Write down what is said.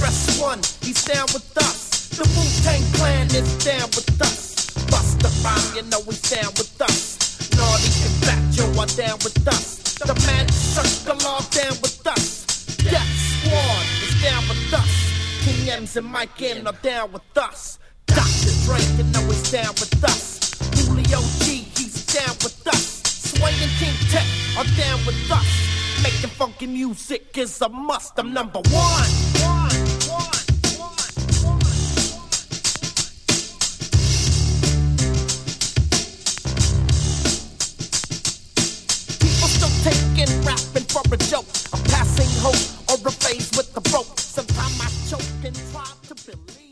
KRS-One, he's down with us. The Wu-Tang Clan is down with us. Busta Rhymes, you know he's down with us. Naughty and Fat Joe are down with us. The Magic Circle all down with us. Death Squad is down with us. King M's and Mike N are down with us. Dr. Dre, you know he's down with us. Julio G, he's down with us. Sway and King Tech are down with us. Making funky music is a must. I'm number one. People still taking rapping for a joke. I'm passing hope or a phase with the rope. Sometimes I choke and try to believe.